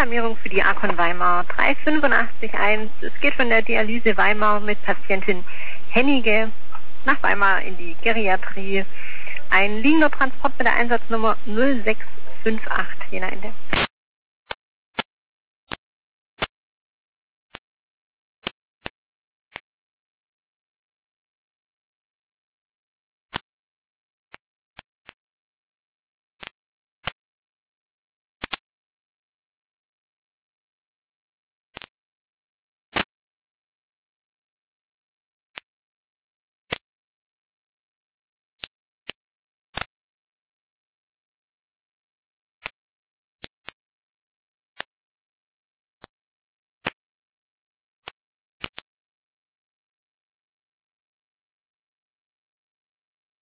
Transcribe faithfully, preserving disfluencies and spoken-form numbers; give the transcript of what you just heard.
Alarmierung für die Archon Weimar drei fünf acht eins. Es geht von der Dialyse Weimar mit Patientin Hennige nach Weimar in die Geriatrie. Ein liegender Transport mit der Einsatznummer null sechs fünf acht, Jena Ende.